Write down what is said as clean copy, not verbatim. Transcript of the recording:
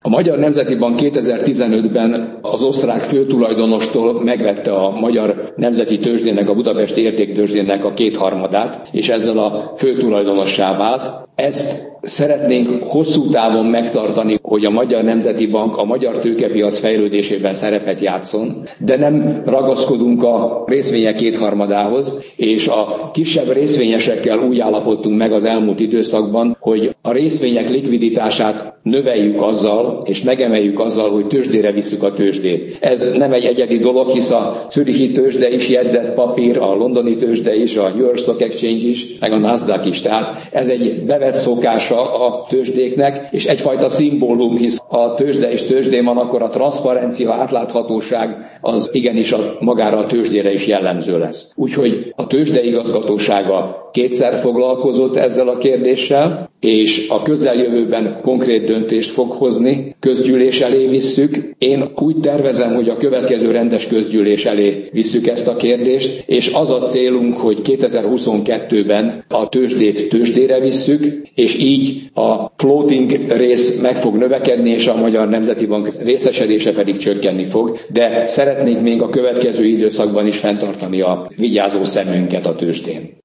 A Magyar Nemzeti Bank 2015-ben az osztrák főtulajdonostól megvette a Magyar Nemzeti Tőzsdének, a Budapesti Értéktőzsdének a 2/3, és ezzel a főtulajdonossá vált. Ezt szeretnénk hosszú távon megtartani, hogy a Magyar Nemzeti Bank a magyar tőkepiac fejlődésében szerepet játsszon, de nem ragaszkodunk a részvények 2/3-ához, és a kisebb részvényesekkel úgy állapodtunk meg az elmúlt időszakban, hogy a részvények likviditását növeljük azzal, és megemeljük azzal, hogy tőzsdére visszük a tőzsdét. Ez nem egy egyedi dolog, hisz a zürichi tőzsde is jegyzett papír, a londoni tőzsde is, a New York Stock Exchange is, meg a Nasdaq is. Tehát ez egy bevett szokása a tőzsdéknek, és egyfajta szimbólum, hisz a tőzsde és tőzsdén van, akkor a transzparencia, átláthatóság az igenis magára a tőzsdére is jellemző lesz. Úgyhogy a tőzsde igazgatósága kétszer foglalkozott ezzel a kérdéssel, és a közeljövőben konkrét döntést fog hozni, közgyűlés elé visszük. Én úgy tervezem, hogy a következő rendes közgyűlés elé visszük ezt a kérdést, és az a célunk, hogy 2022-ben a tőzsdét tőzsdére visszük, és így a floating rész meg fog növekedni, és a Magyar Nemzeti Bank részesedése pedig csökkenni fog, de szeretnénk még a következő időszakban is fenntartani a vigyázó szemünket a tőzsdén.